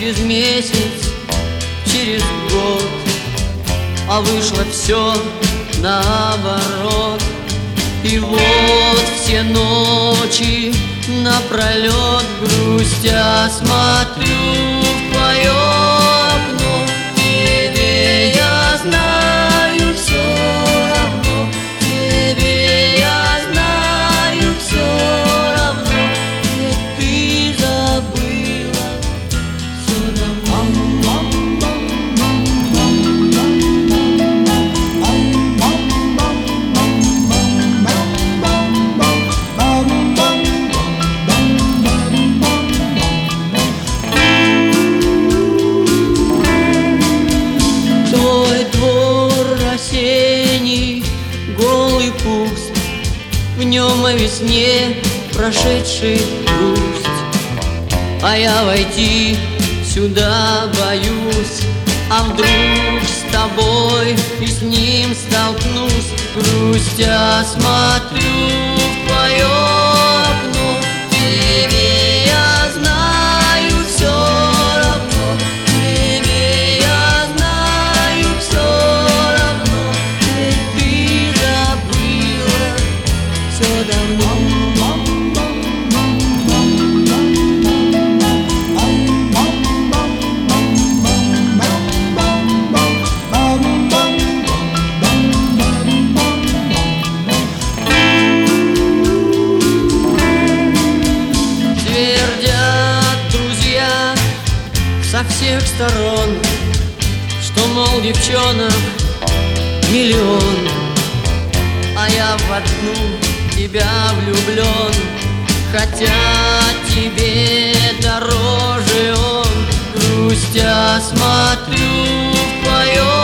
через месяц, через год, а вышло все наоборот. И вот все ночи напролет, грустя, смотрю в твое окно. Тебе я знаю все равно, тебе я знаю все равно, ведь ты забыла все давно. Осенний, голый пуст, в нем о весне прошедший грусть. А я войти сюда боюсь, а вдруг с тобой и с ним столкнусь. Грустя, смотрю в твое окно. Тебе я знаю все равно, тебе я знаю все равно, ведь ты забыла все давно. Со всех сторон, что, мол, девчонок миллион, а я в одну тебя влюблен, хотя тебе дороже он. Грустя, смотрю в твое